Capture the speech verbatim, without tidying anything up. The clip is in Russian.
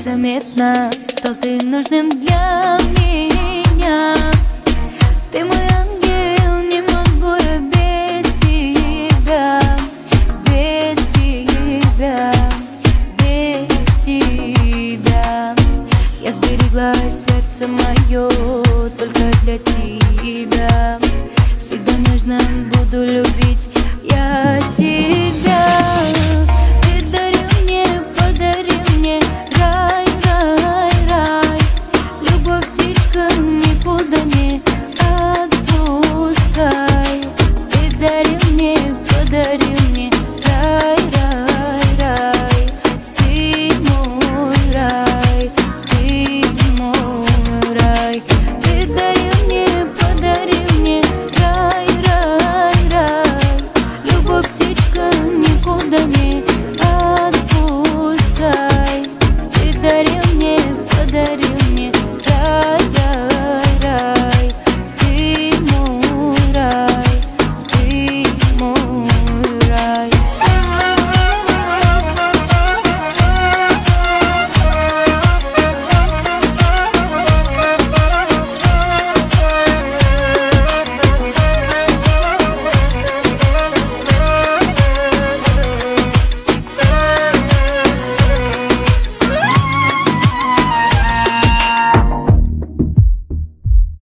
незаметно стал ты нужным для меня. Ты мой ангел, не могу я без тебя, без тебя, без тебя. Я сберегла сердце мое только для тебя. Всегда нежно буду любить я тебя.